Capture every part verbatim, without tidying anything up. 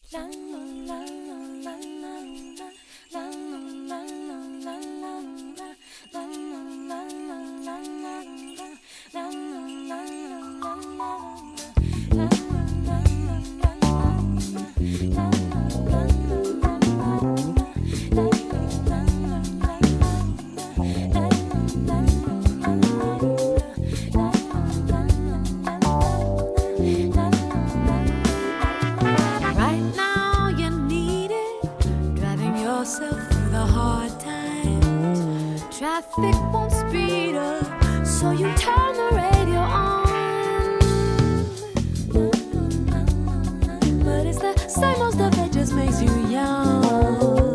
Traffic won't speed up, so you turn the radio on. But it's the same old stuff that just makes you young.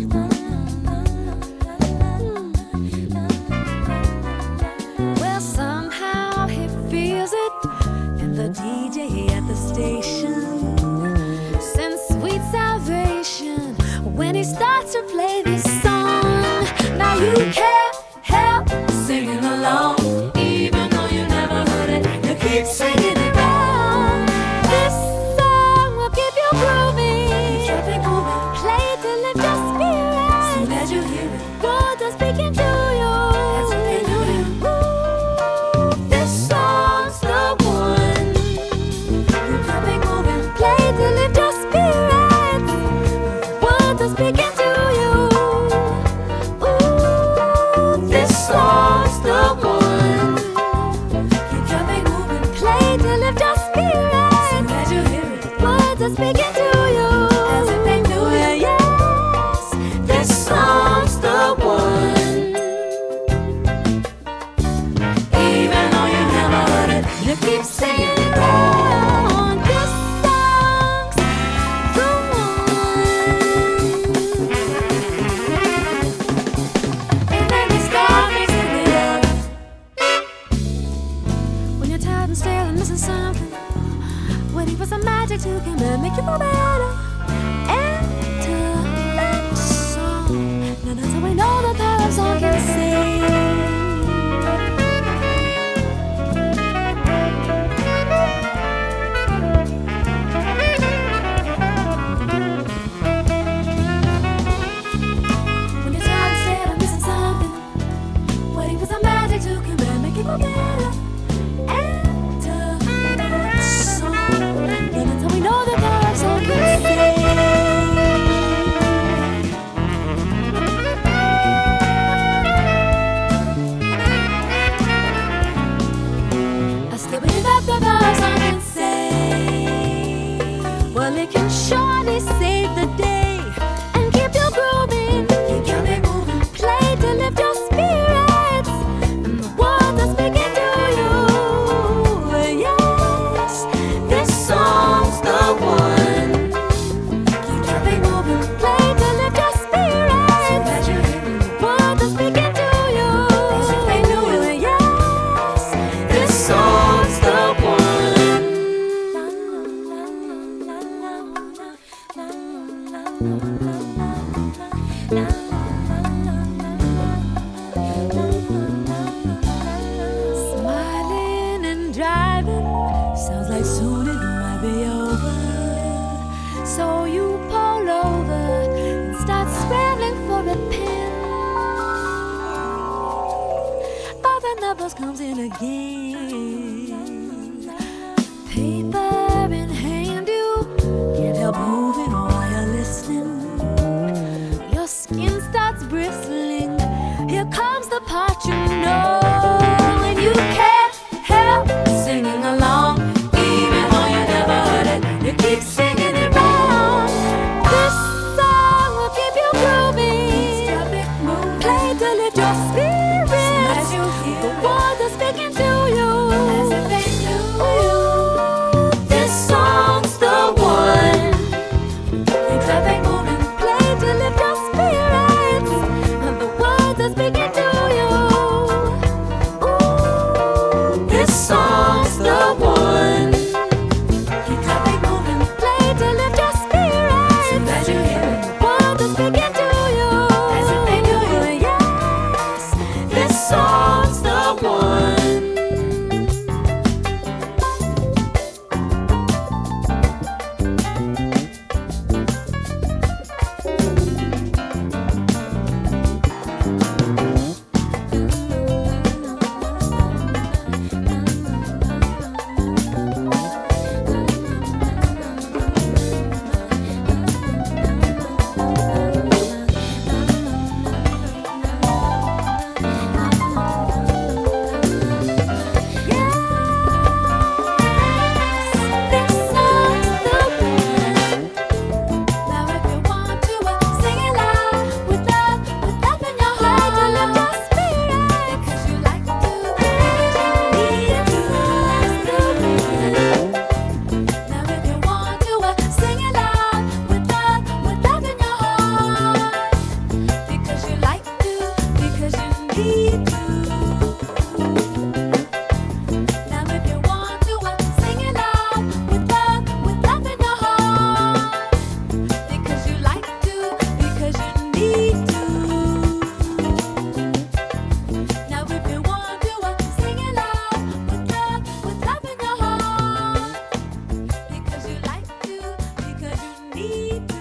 Well, somehow he feels it, and the D J at the station sends sweet salvation when he starts to play this song. Now you can't help singing along, even though you never heard it. You keep singing it wrong. This song will keep you grooving. Keep it moving. Play it to lift your spirit. Soon as you hear it, God is speaking to you. That's what they do to you. Ooh, this song's the one. Keep it moving. Play it to lift your spirit. God is speaking to you. This song's the one. Keep your thing moving. Play to lift your spirit. Soon as you hear it, words are speaking to you as if they knew you. Yes, this song's the one. Even though you never heard it, you keep singing it wrong. This song's the missing something, waiting for some magic to come and make you feel better. Enter that song. Now that's how we know the power of song can sing. When you're tired and sad and missing something, waiting for some magic to come and make you feel better. Well, it can surely save the day and keep you grooving. Keep your thing moving. Play to lift your spirits, and the words are speaking to you. Yes, this song's the one. Keep your thing moving. Play to lift your spirits, so you hear the words are speaking to you as if they knew you. Yes, this song's the one. Smiling and driving sounds like soon it might be over. So you pull over and start scrambling for a pen. But then the bus comes in again. Paper in hand, you can't help moving while you're listening. Your skin starts bristling. Here comes the part you know, and you can't help singing along, even though you never heard it. You keep singing it wrong. This song will keep you grooving. Play to lift your spirit. The words are speaking to you. deep